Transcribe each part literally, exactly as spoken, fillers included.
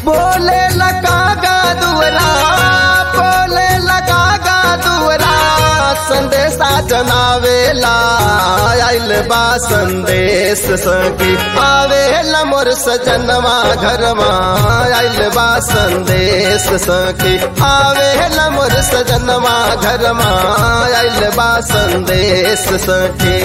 बोले लगा गा दुवरा बोले लगा गा दुवरा संदेशा जनावेला आइल बा संदेश सखी आवेला मोर सजनवा घरमा आइल बा संदेश सखी आवेला मोर सजनवा घरमा आइल बा संदेश सखी।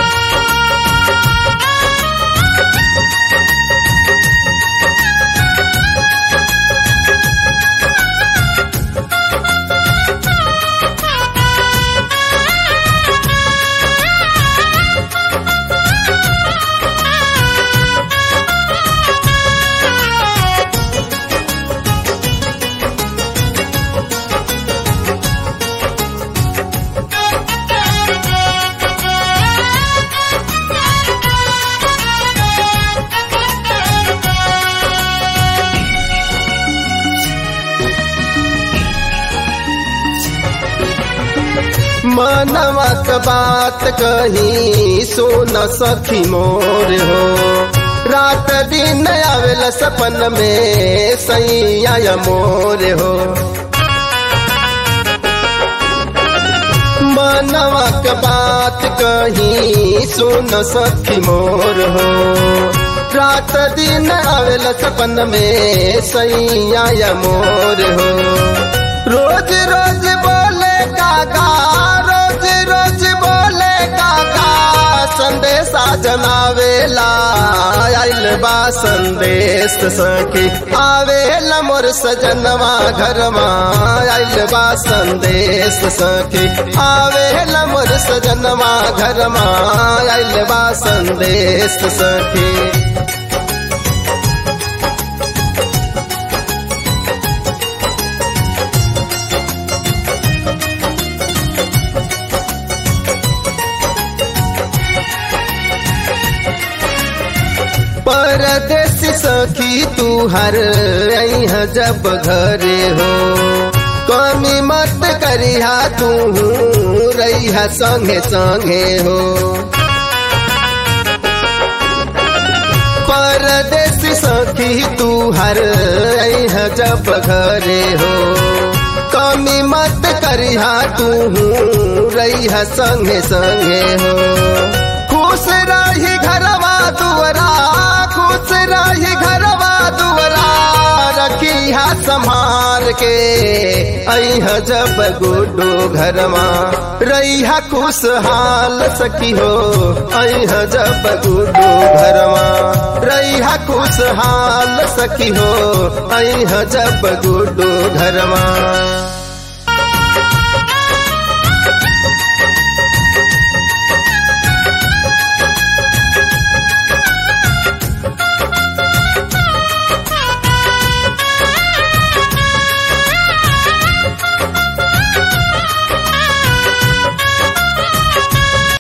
मनवा क बात कही सुन सखी मोर हो रात दिन आवेला सपन में सैया मोर हो। मनवा क बात कही सुन सखी मोर हो रात दिन आवेला सपन में सैया मोर हो। रोज रोज बोले काका रोज रोज बोले काका संदेशा जनावेला आइल बा संदेश सखी आवेला मोर सजनवा घरमा आइल बा संदेश सखी आवेला मोर सजनवा घरमा आइल बा संदेश सखी। परदेसी सखी तू हर अइह जब घरे हो कमी मत करिहा तू रहिहा संगे संगे हो। परदेसी सखी तू हर अइह जब घरे हो कमी मत करिहा तू रहिहा संगे संगे हो। खुश रही घरवा दुवरा खुश रही घरवा दुवरा रखिहा संभाल के अइह जब गुड्डू घरमा रहिहा खुशहाल सखी हो अइह जब गुड्डू घरमा रहिहा खुशहाल सखी हो अइह जब गुड्डू घरमा।